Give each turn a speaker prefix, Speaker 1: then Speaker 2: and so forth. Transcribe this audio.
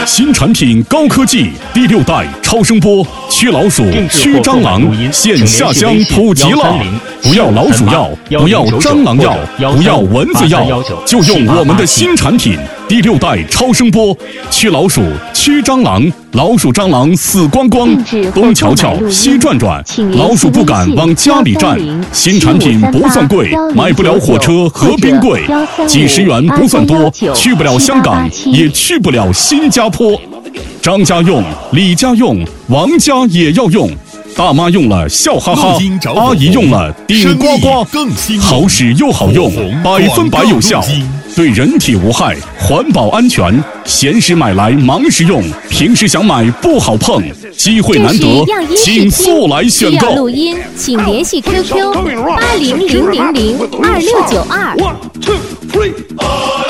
Speaker 1: 新产品高科技，第6代超声波驱老鼠、驱蟑螂，现下乡普及了。不要老鼠药，不要蟑螂药，不要蚊子药，就用我们的新产品第6代超声波，驱老鼠、驱蟑螂，老鼠蟑螂死光光，东瞧瞧西转转，老鼠不敢往家里站。新产品不算贵，买不了火车和冰柜，几十元不算多，去不了香港，也去不了新加坡。张家用，李家用，王家也要用。大妈用了笑哈哈，阿姨用了顶呱呱，好使又好用，100%有效，对人体无害，环保安全。闲时买来忙时用，平时想买不好碰，机会难得，请速来选购。
Speaker 2: 录音请联系 QQ8000026921。